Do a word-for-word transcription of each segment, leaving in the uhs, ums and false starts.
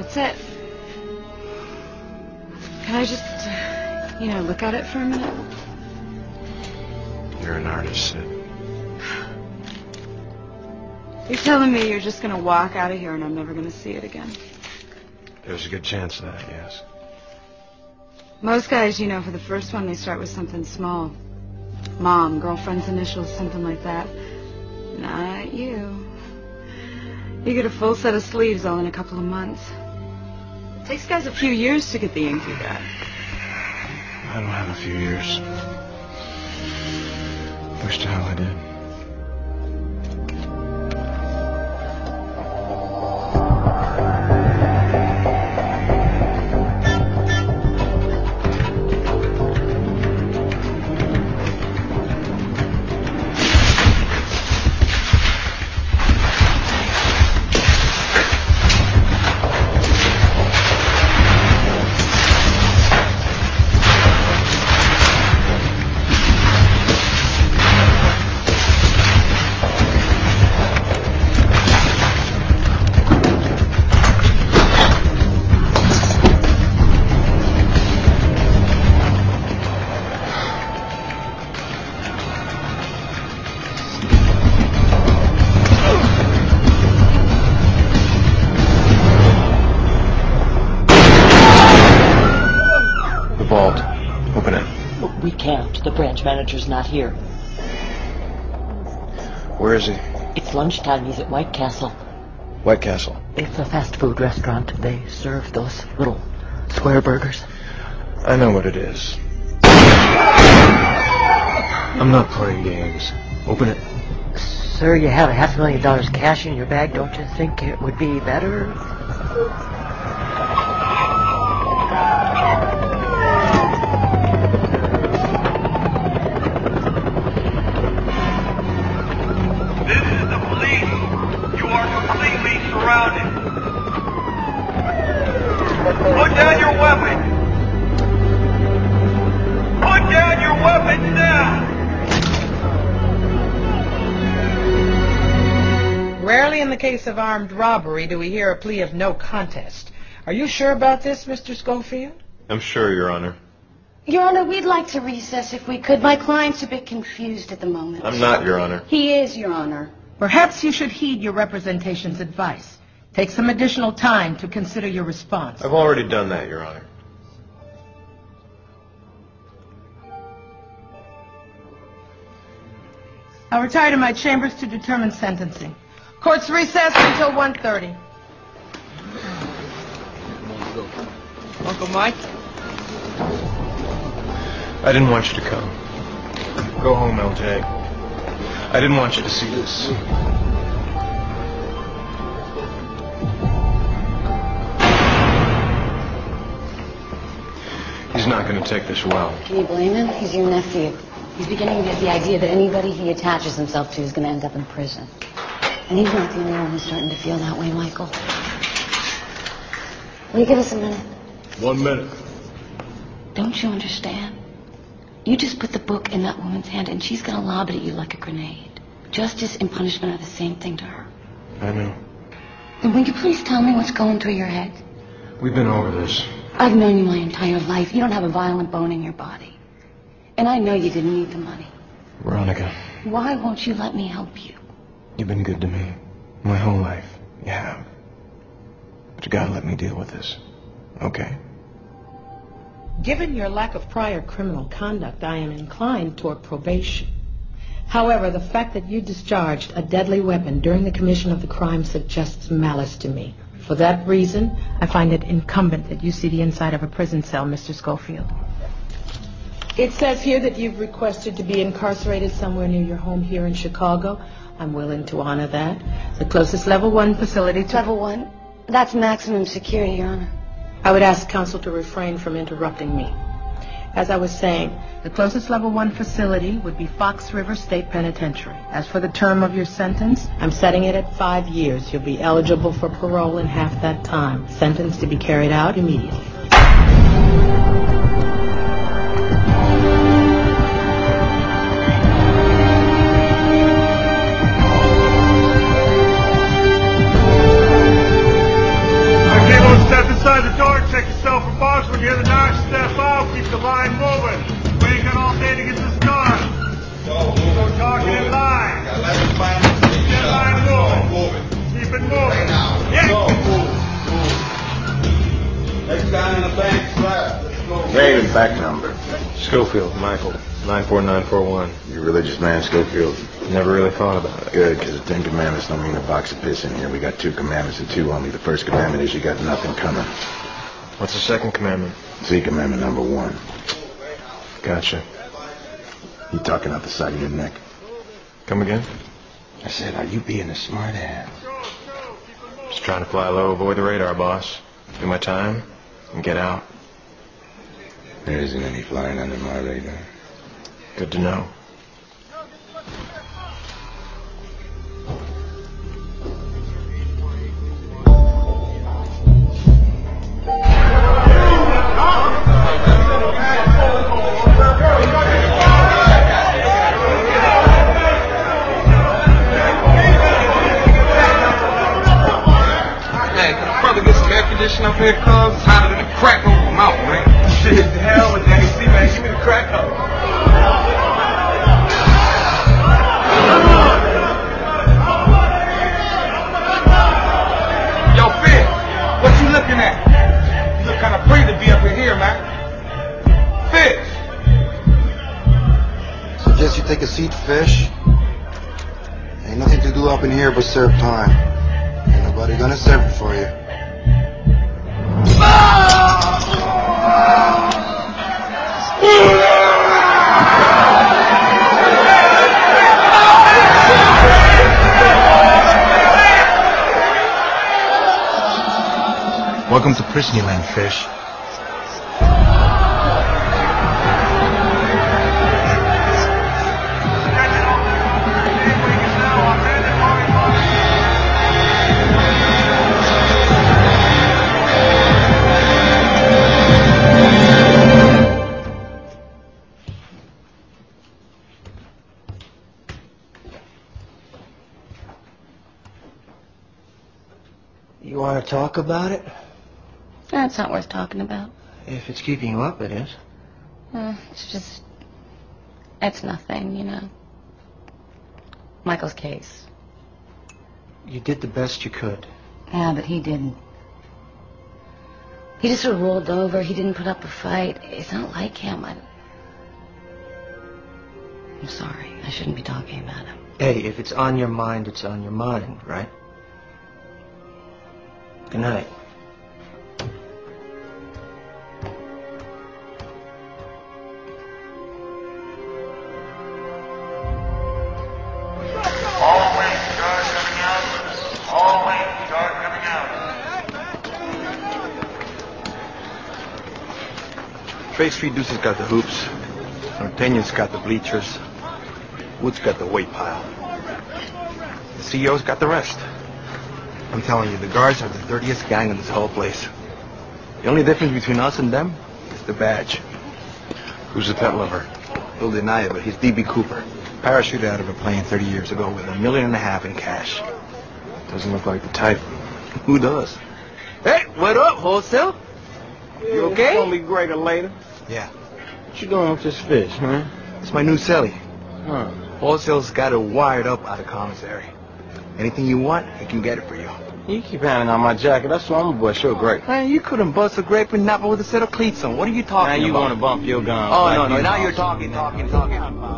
Sid. Can I just, uh, you know, look at it for a minute? You're an artist, Sid. You're telling me you're just going to walk out of here and I'm never going to see it again? There's a good chance of that, yes. Most guys, you know, for the first one, they start with something small. Mom, girlfriend's initials, something like that. Not you. You get a full set of sleeves all in a couple of months. It takes guys a few years to get the ink you got. I don't have a few years. Wish to hell I did. The branch manager's not here. Where is he? It's lunchtime. He's at White Castle. White Castle? It's a fast food restaurant. They serve those little square burgers. I know what it is. I'm not playing games. Open it. Sir, you have a half a million dollars cash in your bag. Don't you think it would be better? Put down your weapon! Put down your weapons now! Rarely in the case of armed robbery do we hear a plea of no contest. Are you sure about this, Mister Schofield? I'm sure, Your Honor. Your Honor, we'd like to recess if we could. My client's a bit confused at the moment. I'm not, Your Honor. He is, Your Honor. Perhaps you should heed your representation's advice. Take some additional time to consider your response. I've already done that, Your Honor. I'll retire to my chambers to determine sentencing. Court's recessed until one thirty. Uncle Mike? I didn't want you to come. Go home, L J. I didn't want you to see this. He's not going to take this well. Can you blame him? He's your nephew. He's beginning to get the idea that anybody he attaches himself to is going to end up in prison. And he's not the only one who's starting to feel that way, Michael. Will you give us a minute? One minute. Don't you understand? You just put the book in that woman's hand and she's going to lob it at you like a grenade. Justice and punishment are the same thing to her. I know. Then will you please tell me what's going through your head? We've been over this. I've known you my entire life. You don't have a violent bone in your body. And I know you didn't need the money. Veronica. Why won't you let me help you? You've been good to me. My whole life. You have. But you gotta let me deal with this. Okay? Given your lack of prior criminal conduct, I am inclined toward probation. However, the fact that you discharged a deadly weapon during the commission of the crime suggests malice to me. For that reason, I find it incumbent that you see the inside of a prison cell, Mister Schofield. It says here that you've requested to be incarcerated somewhere near your home here in Chicago. I'm willing to honor that. The closest level one facility to... Level one? That's maximum security, Your Honor. I would ask counsel to refrain from interrupting me. As I was saying, the closest level one facility would be Fox River State Penitentiary. As for the term of your sentence, I'm setting it at five years. You'll be eligible for parole in half that time. Sentence to be carried out immediately. I came on set line moving. Waiting all day to get this done. So talking in line. Keep that line moving. Keep it moving. Yeah. Next guy in the bank, slap. Let's go. Name and back number. Schofield, Michael, nine four nine four one. You religious man, Schofield? Never really thought about it. Good, because the Ten Commandments don't mean a box of piss in here. We got two commandments and two only. The first commandment is you got nothing coming. What's the second commandment? See commandment number one. Gotcha. You talking out the side of your neck? Come again? I said, are you being a smart ass? Just trying to fly low, avoid the radar, boss. Do my time, and get out. There isn't any flying under my radar. Good to know. Up here, cuz. It's hotter than a crack over my mouth, man. Shit, the hell with the A C, man. Give me the crack up. Yo, Finn, what you looking at? You look kind of pretty to be up in here, man. Fish. Suggest you take a seat, Fish. Ain't nothing to do up in here but serve time. Ain't nobody gonna serve it for you. Welcome to Prisonland, Fish. You want to talk about it? That's not worth talking about. If it's keeping you up, it is. Uh, it's just... It's nothing, you know. Michael's case. You did the best you could. Yeah, but he didn't. He just sort of rolled over. He didn't put up a fight. It's not like him. I... I'm sorry. I shouldn't be talking about him. Hey, if it's on your mind, it's on your mind, right? Good night. All wings, guard coming out. All wings, guard coming out. Bay Street Deuce's got the hoops. Norteño's got the bleachers. Wood's got the weight pile. The C E O's got the rest. I'm telling you, the guards are the dirtiest gang in this whole place. The only difference between us and them is the badge. Who's the pet lover? He'll deny it, but he's D B Cooper. Parachuted out of a plane thirty years ago with a million and a half in cash. Doesn't look like the type. Who does? Hey, what up, Wholesale? You okay? It's gonna be greater later. Yeah. What you doing with this fish, huh? It's my new celly. Huh. Wholesale's got it wired up out of commissary. Anything you want, he can get it for you. You keep handing on my jacket. That's why I'm a boy. Sure, great. Man, you couldn't bust a grape and nap it with a set of cleats on. What are you talking now you about? want to bump your gun. Oh, like no, no. you Now know. you're talking, talking, talking.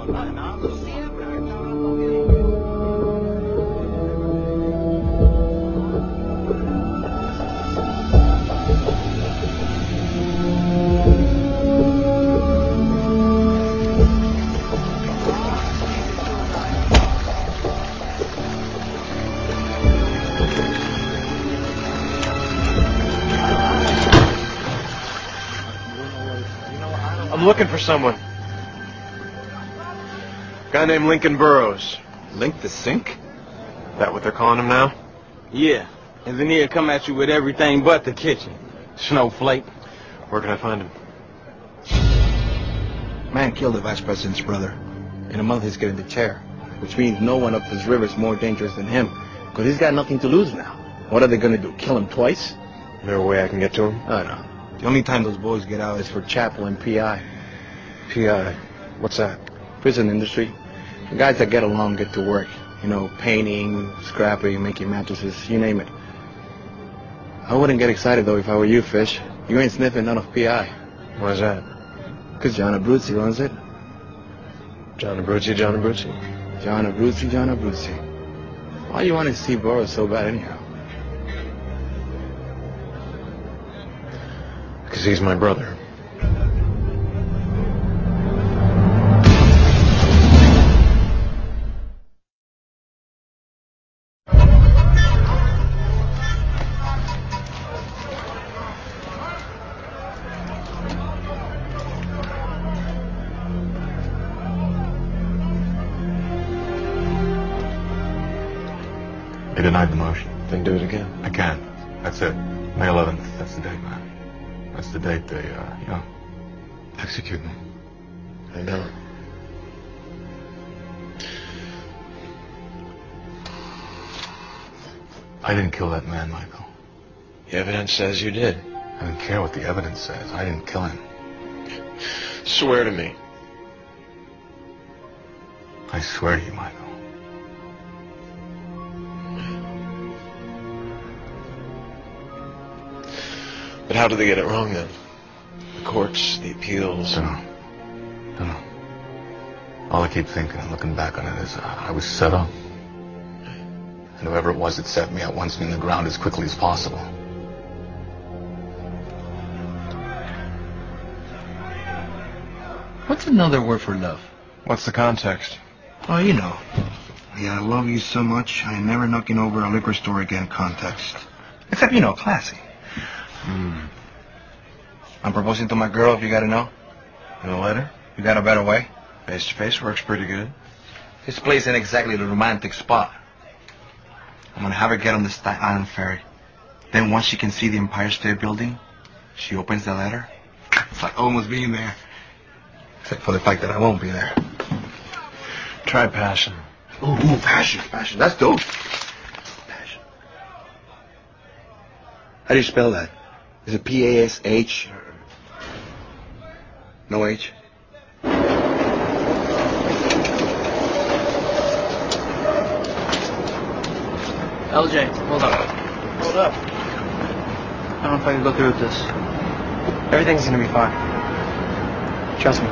I'm looking for someone. Guy named Lincoln Burrows. Link the sink? That what they're calling him now? Yeah. And then he'll come at you with everything but the kitchen. Snowflake. Where can I find him? Man killed the vice president's brother. In a month he's getting the chair. Which means no one up this river is more dangerous than him. Because he's got nothing to lose now. What are they going to do? Kill him twice? Is there a way I can get to him? Oh, no. The only time those boys get out is for chapel and P I. P I. What's that? Prison industry. The guys that get along get to work. You know, painting, scrapping, making mattresses, you name it. I wouldn't get excited, though, if I were you, Fish. You ain't sniffing none of P I. Why's that? Because John Abruzzi runs it. John Abruzzi, John Abruzzi. John Abruzzi, John Abruzzi. Why you want to see Burroughs so bad anyhow? Because he's my brother. They denied the motion. Then do it again. I can't. That's it. May eleventh. That's the date, man. That's the date they, uh, you know, execute me. I know. I didn't kill that man, Michael. The evidence says you did. I don't care what the evidence says. I didn't kill him. Swear to me. I swear to you, Michael. But how did they get it wrong then? The courts, the appeals. Don't know. Don't know. All I keep thinking and looking back on it is uh, I was set up. And whoever it was that set me up wants me in the ground as quickly as possible. What's another word for love? What's the context? Oh, you know. Yeah, I love you so much, I ain't never knocking over a liquor store again context. Except, you know, classy. Hmm. I'm proposing to my girl, if you gotta know. In a letter? You got a better way? Face to face works pretty good. This place ain't exactly the romantic spot. I'm gonna have her get on the Staten Island ferry. Then once she can see the Empire State Building, she opens the letter. It's like almost being there. Except for the fact that I won't be there. Try passion. Ooh, ooh, passion, passion. That's dope. Passion. How do you spell that? Is it P A S H? No H? L J, hold up. Hold up. I don't know if I can go through with this. Everything's gonna be fine. Trust me.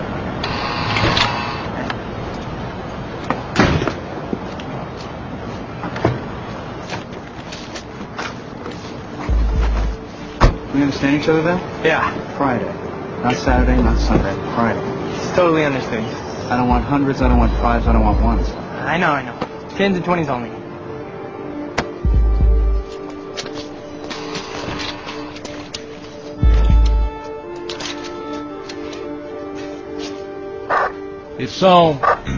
We understand each other then? Yeah. Friday. Not Saturday, not Sunday. Friday. Just totally understood. I don't want hundreds, I don't want fives, I don't want ones. I know, I know. Tens and twenties only. It's on.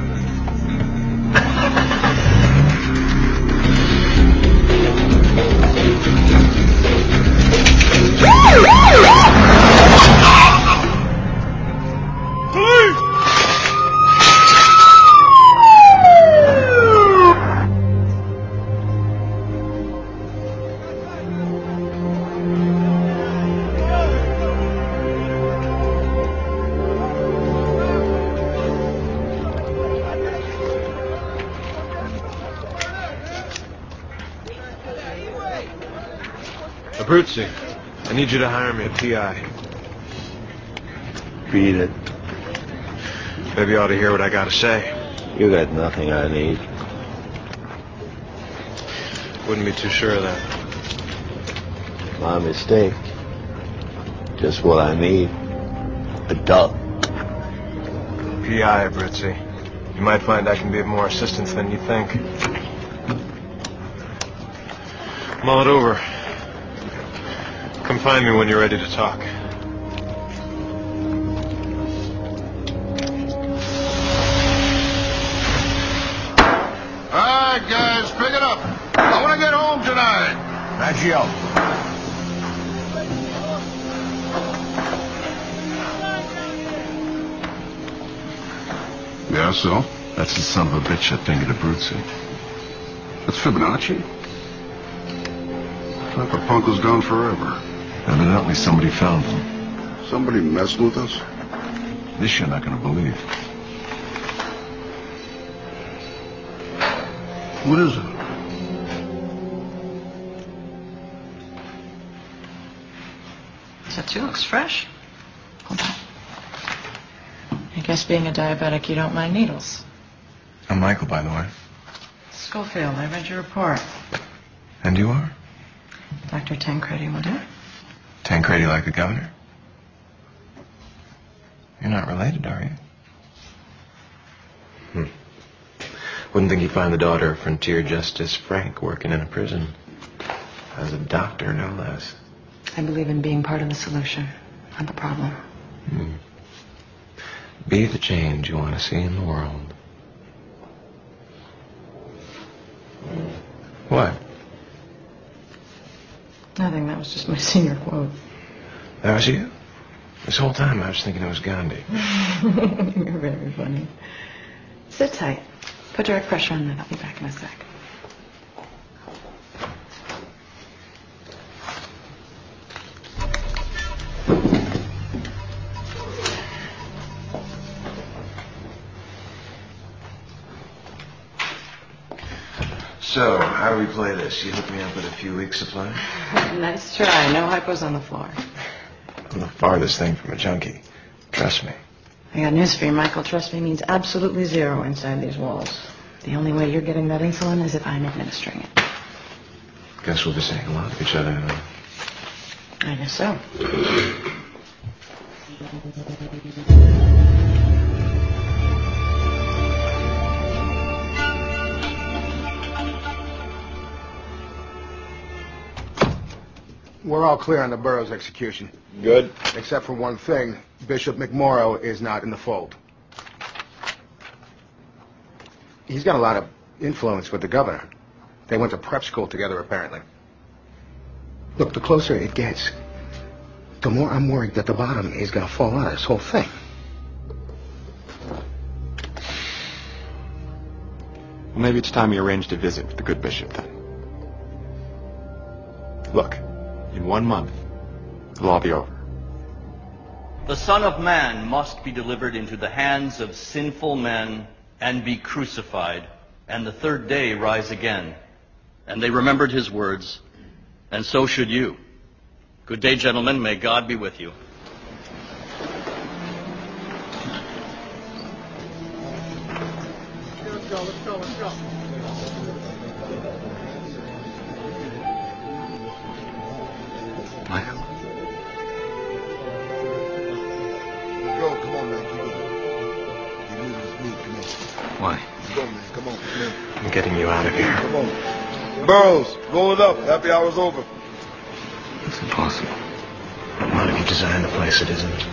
Abruzzi, I need you to hire me a P I. Beat it. Maybe you ought to hear what I gotta say. You got nothing I need. Wouldn't be too sure of that. My mistake. Just what I need. A duck. P I, Abruzzi. You might find I can be of more assistance than you think. Mull it over. Come find me when you're ready to talk. All right, guys, pick it up. I want to get home tonight. Maggio. Yeah, so? That's the son of a bitch that fingered Abruzzi. That's Fibonacci? I thought the punk was gone forever. Evidently somebody found him. Somebody messing with us? This you're not gonna believe. What is it? Tattoo looks fresh. Hold on. I guess being a diabetic, you don't mind needles. I'm Michael, by the way. Schofield, I read your report. And you are? Doctor Tancredi will do. Tancredi like the governor? You're not related, are you? Hmm. Wouldn't think you'd find the daughter of Frontier Justice Frank working in a prison. As a doctor, no less. I believe in being part of the solution, not the problem. Hmm. Be the change you want to see in the world. What? Nothing, that was just my senior quote. That was you? This whole time I was thinking it was Gandhi. You're very funny. Sit tight. Put direct pressure on that. I'll be back in a sec. So, how do we play this? You hook me up with a few weeks' supply? Nice try. No hypos on the floor. I'm the farthest thing from a junkie. Trust me. I got news for you, Michael. Trust me means absolutely zero inside these walls. The only way you're getting that insulin is if I'm administering it. Guess we'll be saying a lot of each other now. I guess so. We're all clear on the Burroughs execution. Good. Except for one thing. Bishop McMorrow is not in the fold. He's got a lot of influence with the governor. They went to prep school together, apparently. Look, the closer it gets, the more I'm worried that the bottom is going to fall out of this whole thing. Well, maybe it's time you arranged a visit with the good bishop, then. Look, in one month, it'll all be over. The Son of Man must be delivered into the hands of sinful men and be crucified, and the third day rise again. And they remembered his words, and so should you. Good day, gentlemen. May God be with you. Let's go, let's go, let's go. Michael? Go, come on, man, keep moving. Keep moving, let's move, come on. Why? Let's go, man, come on, come on. I'm getting you out of here. Come on. Burroughs, roll it up. Happy hour's over. It's impossible. Not if you design the place, it isn't.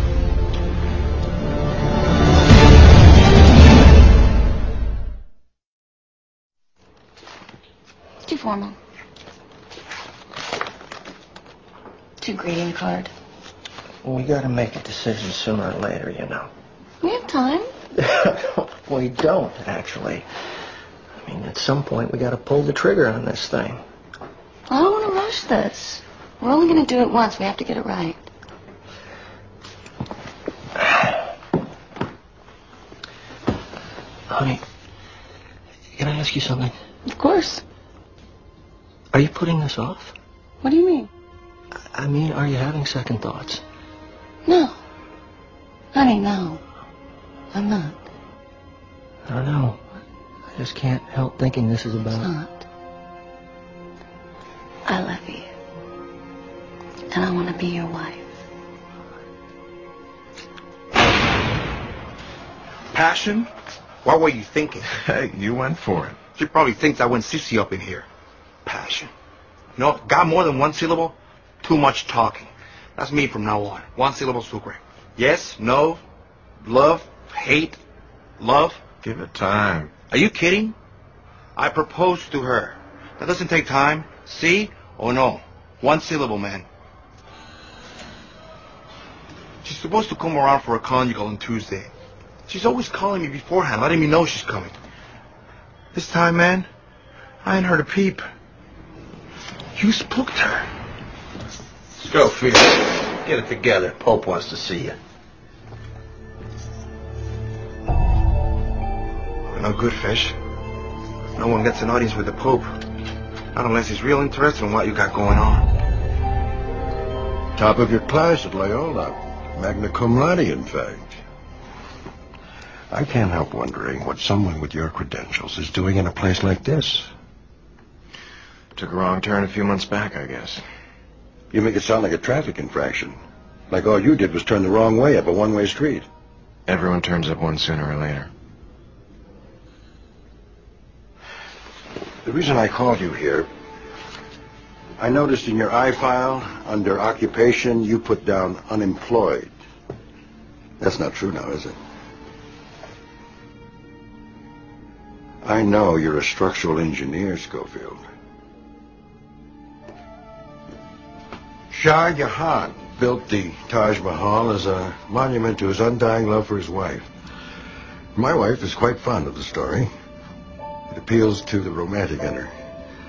Too formal. Too greeting card. We gotta make a decision sooner or later, you know. We have time. We don't, actually. I mean, at some point, we gotta pull the trigger on this thing. I don't want to rush this. We're only going to do it once. We have to get it right. Honey, can I ask you something? Of course. Are you putting this off? What do you mean? I mean, are you having second thoughts? No. Honey, no. I'm not. I don't know. I just can't help thinking this is about... It's not. I love you. And I want to be your wife. Passion? What were you thinking? Hey, you went for it. She probably thinks I went sissy up in here. Passion. No, got more than one syllable? Too much talking. That's me from now on. One syllable sucre. Yes, no, love, hate, love. Give it time. Are you kidding? I proposed to her. That doesn't take time. See or no? One syllable, man. She's supposed to come around for a conjugal on Tuesday. She's always calling me beforehand, letting me know she's coming. This time, man, I ain't heard a peep. You spooked her. Schofield, get it together. Pope wants to see you. No good, Fish. No one gets an audience with the Pope. Not unless he's real interested in what you got going on. Top of your class at Loyola. Magna cum laude, in fact. I can't help wondering what someone with your credentials is doing in a place like this. Took a wrong turn a few months back, I guess. You make it sound like a traffic infraction. Like all you did was turn the wrong way up a one-way street. Everyone turns up one sooner or later. The reason I called you here, I noticed in your I-file, under occupation, you put down unemployed. That's not true now, is it? I know you're a structural engineer, Schofield. Shah Jahan built the Taj Mahal as a monument to his undying love for his wife. My wife is quite fond of the story. It appeals to the romantic in her.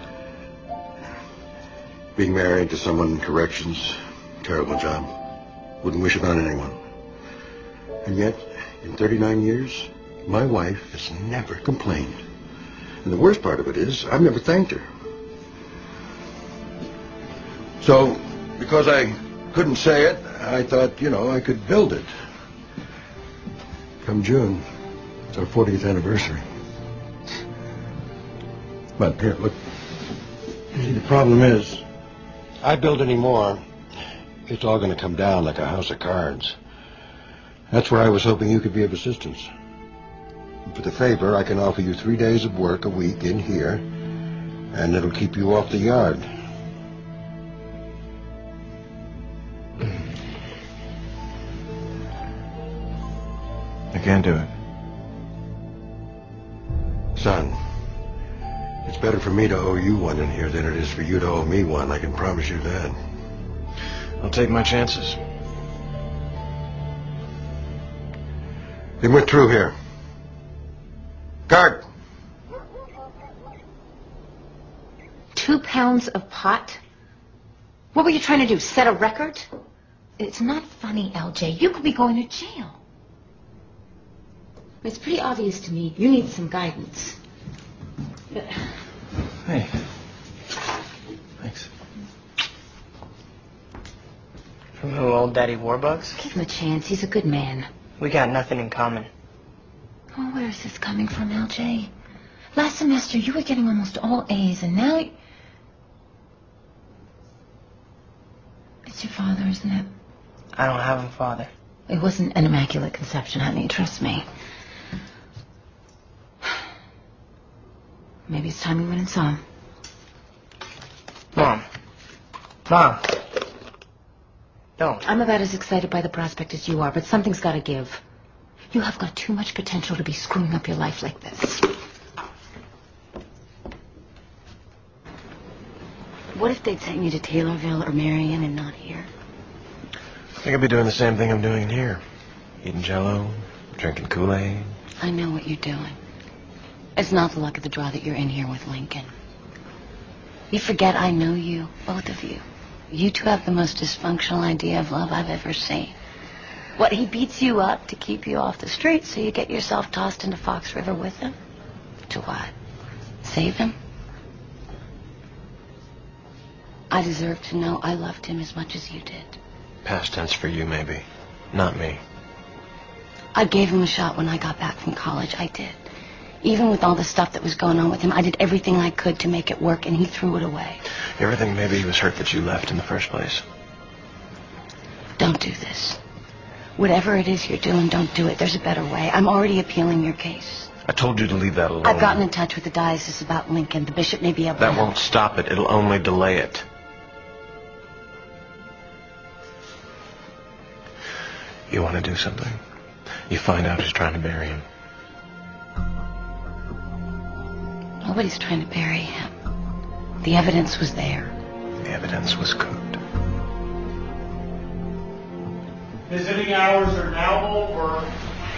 Being married to someone in corrections, terrible job. Wouldn't wish it on anyone. And yet, in thirty-nine years, my wife has never complained. And the worst part of it is, I've never thanked her. So, because I couldn't say it, I thought, you know, I could build it. Come June, it's our fortieth anniversary. But here, look. See, the problem is, I build any more, it's all going to come down like a house of cards. That's where I was hoping you could be of assistance. For the favor, I can offer you three days of work a week in here, and it'll keep you off the yard. I can't do it. Son, it's better for me to owe you one in here than it is for you to owe me one, I can promise you that. I'll take my chances. Then we're through here. Guard! Two pounds of pot? What were you trying to do, set a record? It's not funny, L J. You could be going to jail. It's pretty obvious to me you need some guidance. But... Hey. Thanks. From who, old Daddy Warbucks? Give him a chance. He's a good man. We got nothing in common. Oh, where is this coming from, L J? Last semester you were getting almost all A's, and now... It's your father, isn't it? I don't have a father. It wasn't an immaculate conception, honey. Trust me. Maybe it's time you went and saw him. Mom. Mom. Don't. I'm about as excited by the prospect as you are, but something's got to give. You have got too much potential to be screwing up your life like this. What if they'd sent you to Taylorville or Marion and not here? I think I'd be doing the same thing I'm doing in here. Eating Jell-O, drinking Kool-Aid. I know what you're doing. It's not the luck of the draw that you're in here with Lincoln. You forget I know you, both of you. You two have the most dysfunctional idea of love I've ever seen. What, he beats you up to keep you off the street so you get yourself tossed into Fox River with him? To what? Save him? I deserve to know I loved him as much as you did. Past tense for you, maybe. Not me. I gave him a shot when I got back from college. I did. Even with all the stuff that was going on with him, I did everything I could to make it work, and he threw it away. You ever think maybe he was hurt that you left in the first place? Don't do this. Whatever it is you're doing, don't do it. There's a better way. I'm already appealing your case. I told you to leave that alone. I've gotten in touch with the diocese about Lincoln. The bishop may be able to That help. won't stop it. It'll only delay it. You want to do something? You find out who's trying to bury him. Nobody's trying to bury him. The evidence was there. The evidence was cooked. Visiting hours are now over.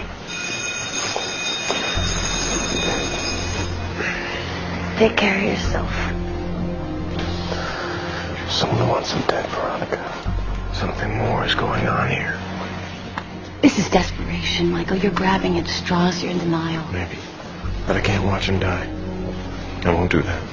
Take care of yourself. Someone wants him dead, Veronica. Something more is going on here. This is desperation, Michael. You're grabbing at straws. You're in denial. Maybe. But I can't watch him die. I won't do that.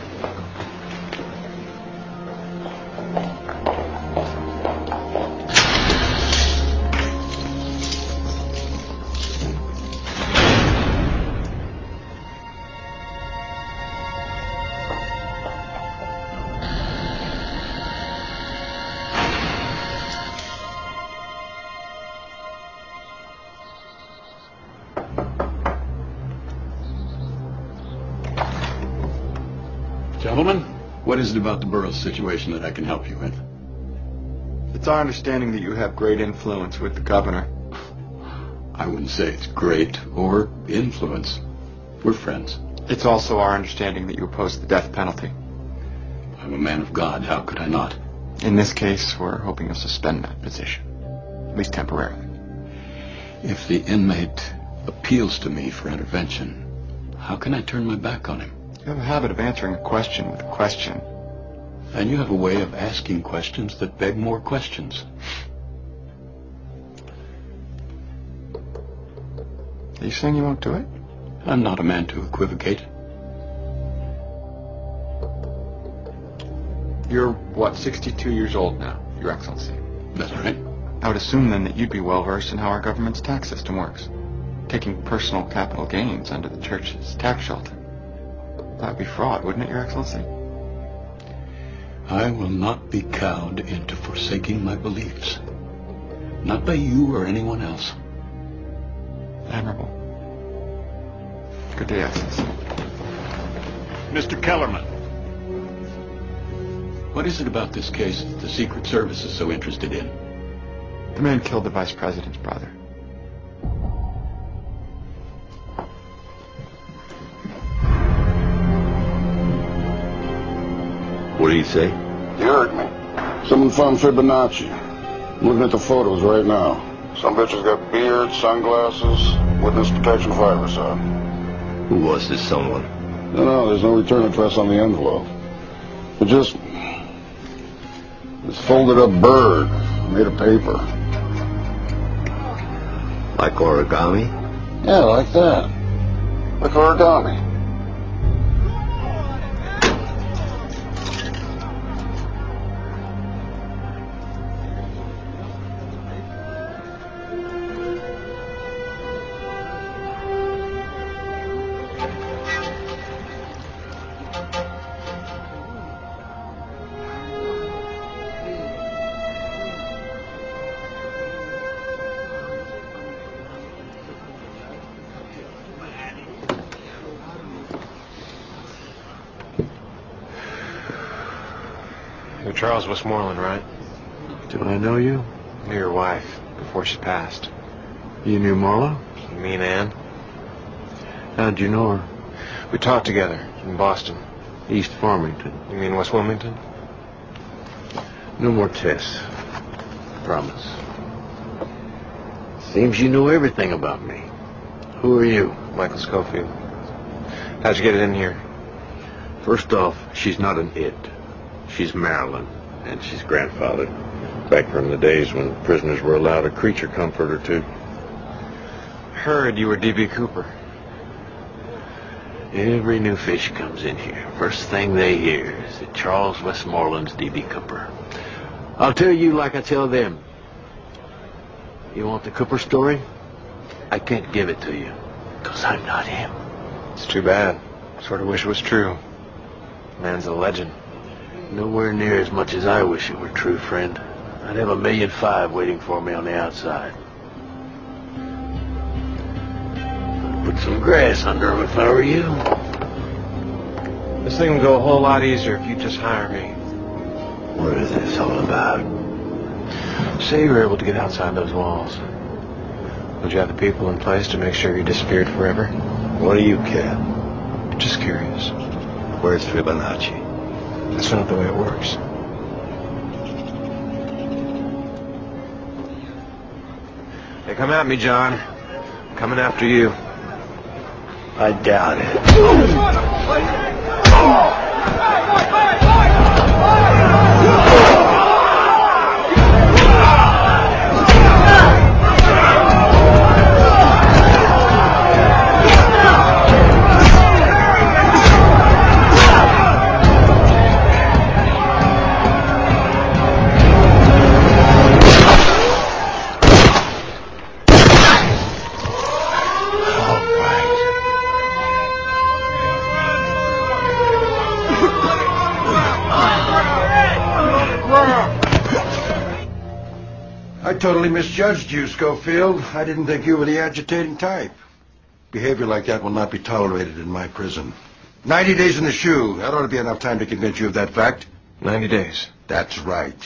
Gentlemen, what is it about the Burroughs situation that I can help you with? It's our understanding that you have great influence with the governor. I wouldn't say it's great or influence. We're friends. It's also our understanding that you oppose the death penalty. I'm a man of God. How could I not? In this case, we're hoping you'll suspend that position. At least temporarily. If the inmate appeals to me for intervention, how can I turn my back on him? You have a habit of answering a question with a question. And you have a way of asking questions that beg more questions. Are you saying you won't do it? I'm not a man to equivocate. You're, what, sixty-two years old now, Your Excellency? That's right. I would assume then that you'd be well versed in how our government's tax system works. Taking personal capital gains under the church's tax shelter. That would be fraud, wouldn't it, Your Excellency? I will not be cowed into forsaking my beliefs. Not by you or anyone else. Admirable. Good day, Excellency. Mister Kellerman. What is it about this case that the Secret Service is so interested in? The man killed the Vice President's brother. What do you say? You heard me. Someone found Fibonacci. I'm looking at the photos right now. Some bitch has got beard, sunglasses, witness protection virus on. Who was this someone? No, no, there's no return address on the envelope. It just... this folded up bird made of paper. Like origami? Yeah, like that. Like origami. You're Charles Westmoreland, right? Do I know you? I knew your wife before she passed. You knew Marla? You mean Ann? How'd you know her? We talked together in Boston. East Farmington. You mean West Wilmington? No more tests. Promise. Seems you know everything about me. Who are you? Michael Schofield. How'd you get it in here? First off, she's not an it. She's Marilyn, and she's grandfathered. Back from the days when prisoners were allowed a creature comfort or two. Heard you were D B Cooper. Every new fish comes in here. First thing they hear is that Charles Westmoreland's D B Cooper. I'll tell you like I tell them. You want the Cooper story? I can't give it to you, because I'm not him. It's too bad. Sort of wish it was true. Man's a legend. Nowhere near as much as I wish it were true, friend. I'd have a million five waiting for me on the outside. I'd put some grass under him if I were you. This thing would go a whole lot easier if you just hire me. What is this all about? Say you were able to get outside those walls. Would you have the people in place to make sure you disappeared forever? What do you care? Just curious. Where's Fibonacci? That's not the way it works. Hey, come at me, John. I'm coming after you. I doubt it. totally misjudged you, Schofield. I didn't think you were the agitating type. Behavior like that will not be tolerated in my prison. Ninety days in the shoe. That ought to be enough time to convince you of that fact. Ninety days. That's right.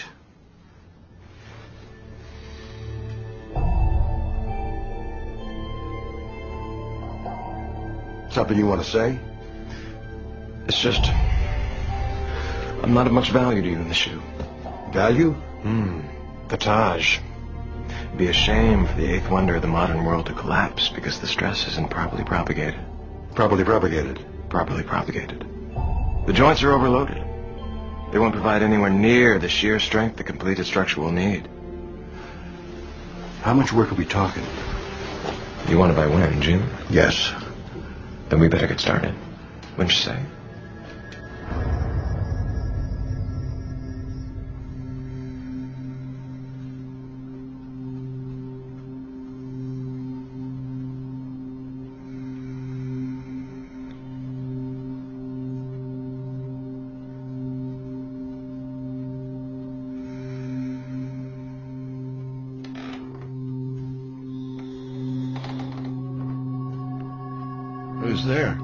Something you want to say? It's just... I'm not of much value to you in the shoe. Value? Hmm. The Taj. It'd be a shame for the eighth wonder of the modern world to collapse because the stress isn't properly propagated. Properly propagated? Properly propagated. The joints are overloaded. They won't provide anywhere near the sheer strength the completed structure will need. How much work are we talking? You want it by when, June? Yes. Then we better get started. Wouldn't you say? Who's there?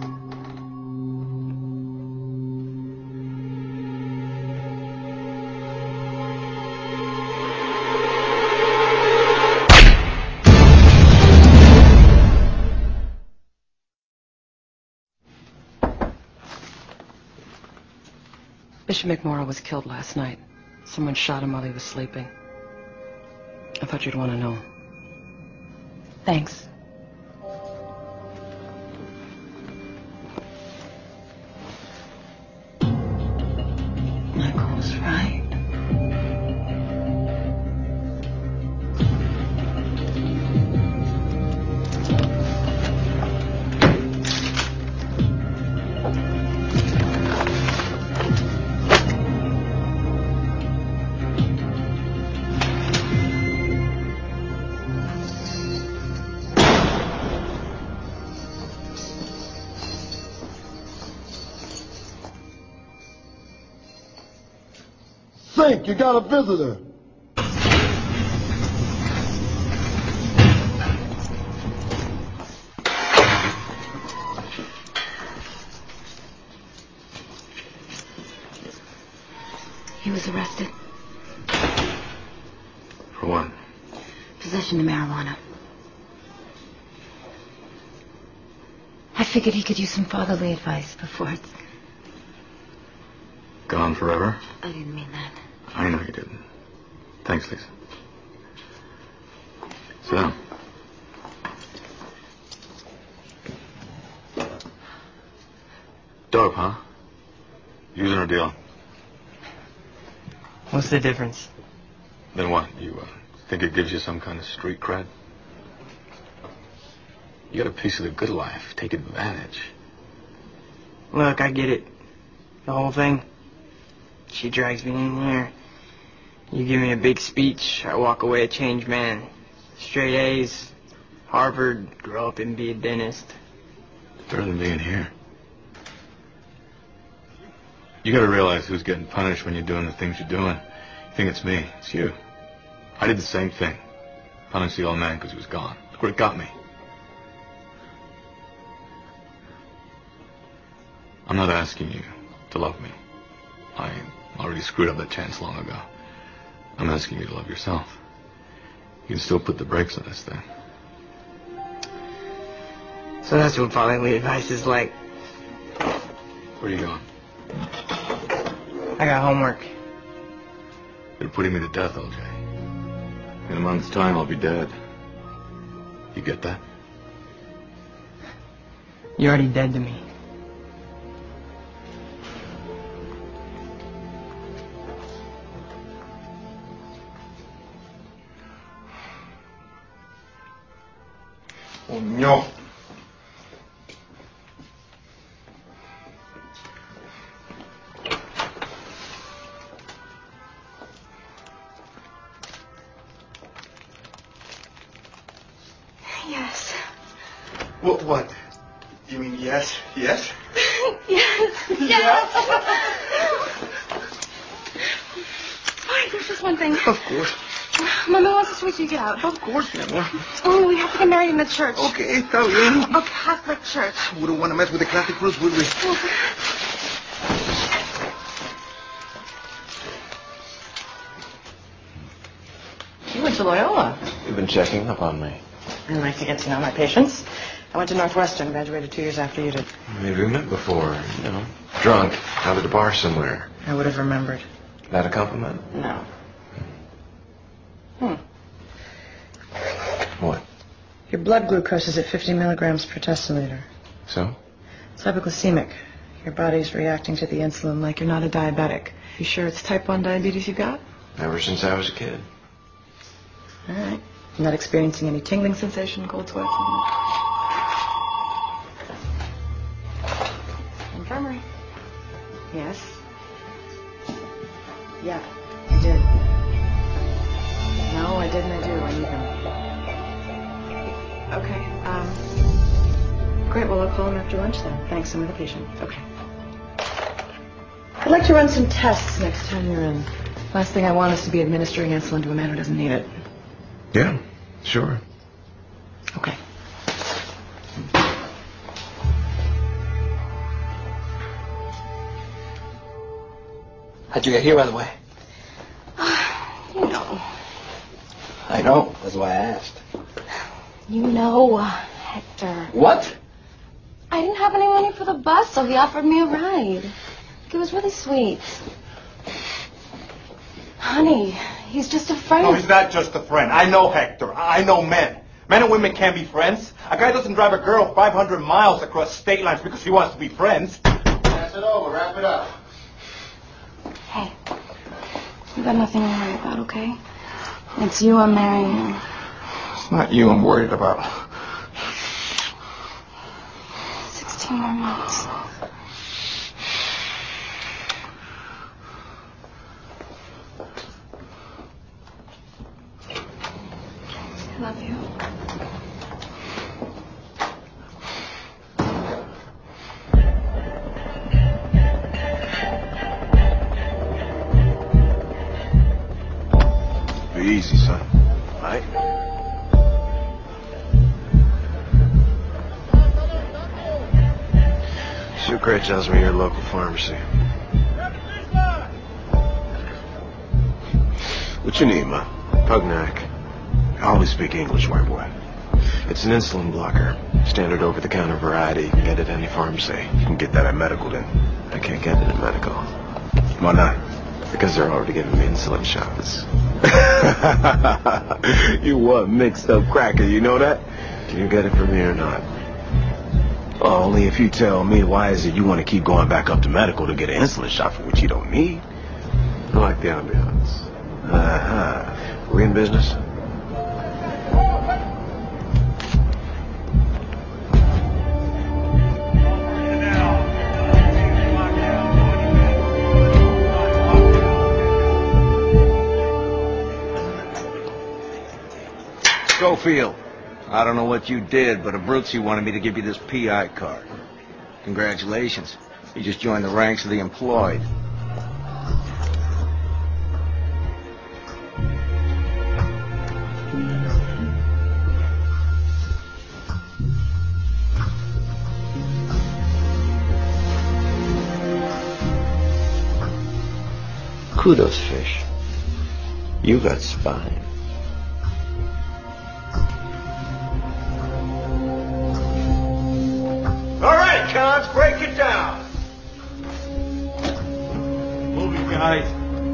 Bishop McMorrow was killed last night. Someone shot him while he was sleeping. I thought you'd want to know. Thanks. Michael's right. Think, you got a visitor. He was arrested. For what? Possession of marijuana. I figured he could use some fatherly advice before it's... Gone forever? I didn't mean that. I know you didn't. Thanks, Lisa. Sit down. Dope, huh? Using or dealing? What's the difference? Then what? You uh, think it gives you some kind of street cred? You got a piece of the good life. Take advantage. Look, I get it. The whole thing. She drags me in here. You give me a big speech, I walk away a changed man. Straight A's, Harvard, grow up and be a dentist. Better than being here. You gotta realize who's getting punished when you're doing the things you're doing. You think it's me, it's you. I did the same thing. Punished the old man because he was gone. Look where it got me. I'm not asking you to love me. I already screwed up that chance long ago. I'm asking you to love yourself. You can still put the brakes on this thing. So that's what fatherly advice is like. Where are you going? I got homework. You're putting me to death, L J. In a month's time, I'll be dead. You get that? You're already dead to me. Oh, no. Yes. What? What? You mean yes? Yes? Yes. Yes. Fine, there's just one thing. Of course. Mama wants us to wait till you get out. Of course, mi amor. Oh, we have to get married in the church. Okay, está bien. A Catholic church. Wouldn't want to mess with the Catholic rules, would we? You went to Loyola. You've been checking up on me. I like to get to know my patients. I went to Northwestern, graduated two years after you did. Maybe we met before, you know. Drunk, out at a bar somewhere. I would have remembered. That a compliment? No. Hmm. What? Your blood glucose is at fifty milligrams per deciliter. So? It's hypoglycemic. Your body's reacting to the insulin like you're not a diabetic. You sure it's type one diabetes you got? Ever since I was a kid. All right. You're not experiencing any tingling sensation, cold sweats? Infirmary. Yes. Yeah, I did. No, I didn't. I do. I need them. Okay. Um. Great. Well, I'll call him after lunch then. Thanks. I'm with a patient. Okay. I'd like to run some tests next time you're in. Last thing I want is to be administering insulin to a man who doesn't need it. Yeah, sure. Okay. How'd you get here, by the way? You know. I know. That's why I asked. You know, uh, Hector. What? I didn't have any money for the bus, so he offered me a ride. It was really sweet. Honey, he's just a friend. No, he's not just a friend. I know Hector. I know men. Men and women can't be friends. A guy doesn't drive a girl five hundred miles across state lines because he wants to be friends. Pass it over. Wrap it up. Hey, you got nothing to worry about, okay? It's you I'm marrying. It's not you I'm worried about. Sixteen more months. I love you. Be easy, son. All right? Sucre tells me you're a local pharmacy. What you need, ma? Pugnac. I only speak English, white boy. It's an insulin blocker. Standard over-the-counter variety. You can get it at any pharmacy. You can get that at medical, then. I can't get it at medical. Why not? Because they're already giving me insulin shots. You what, mixed up cracker, you know that? Do you get it from me or not? Well, only if you tell me why is it you want to keep going back up to medical to get an insulin shot for which you don't need. I like the ambiance. Uh-huh. We in business? Schofield, I don't know what you did, but Abruzzi wanted me to give you this P I card. Congratulations. You just joined the ranks of the employed. Kudos, Fish. You got spine. All right, cons, break it down. Move it, guys.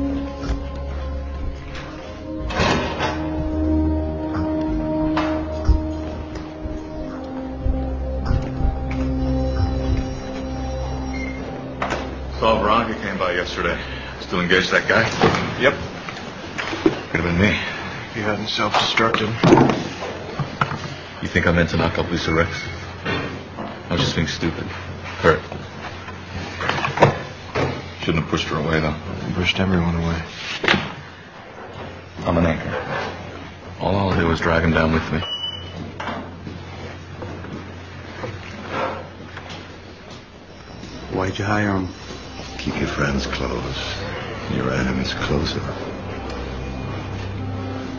Saw Veronica came by yesterday. Still engaged that guy? Yep. Could have been me. You hadn't self-destructed. You think I meant to knock up Lisa Rex? I was just being stupid. Hurt. Shouldn't have pushed her away, though. You pushed everyone away. I'm an anchor. All I'll do is drag him down with me. Why'd you hire him? Keep your friends close. Your enemies closer.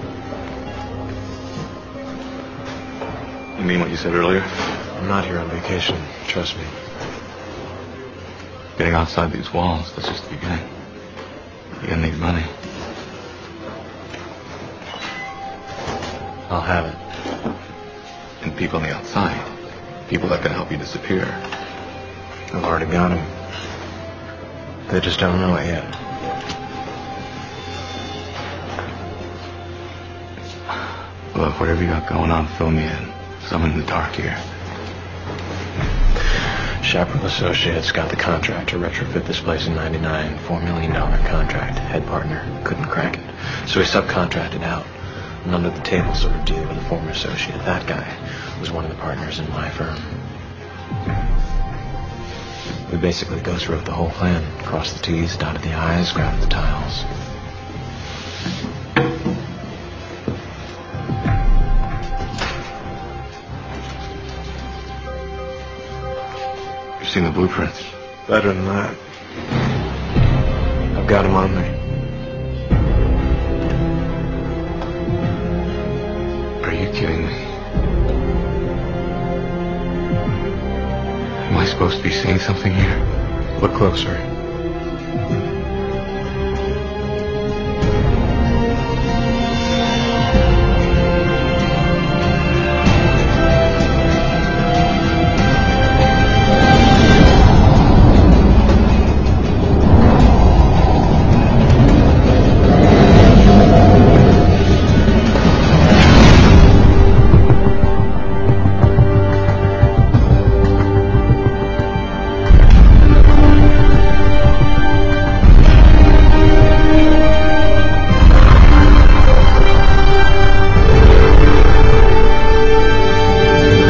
You mean what you said earlier? I'm not here on vacation. Trust me. Getting outside these walls, that's just the beginning. You're gonna need money. I'll have it. And people on the outside. People that can help you disappear. I've already got them. They just don't know it yet. Look, whatever you got going on, fill me in. 'Cause I'm in the dark here. Chaparral Associates got the contract to retrofit this place in ninety-nine. Four million dollar contract. Head partner couldn't crack it. So he subcontracted out. An under the table sort of deal with a former associate. That guy was one of the partners in my firm. We basically ghost wrote the whole plan. Crossed the T's, dotted the I's, grabbed the tiles. You've seen the blueprints. Better than that. I've got them on me. Are you kidding me? Am I supposed to be seeing something here? Look closer.